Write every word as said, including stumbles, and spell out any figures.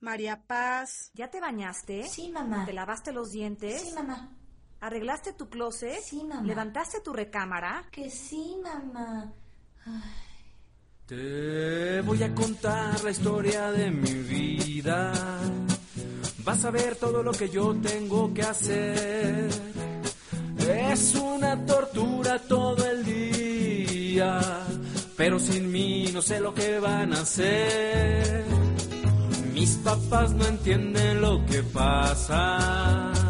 María Paz. ¿Ya te bañaste? Sí, mamá. ¿Te lavaste los dientes? Sí, mamá. ¿Arreglaste tu closet? Sí, mamá. ¿Levantaste tu recámara? Que sí, mamá. Ay. Te voy a contar la historia de mi vida. Vas a ver todo lo que yo tengo que hacer. Es una tortura todo el día, pero sin mí no sé lo que van a hacer. Mis papás no entienden lo que pasa.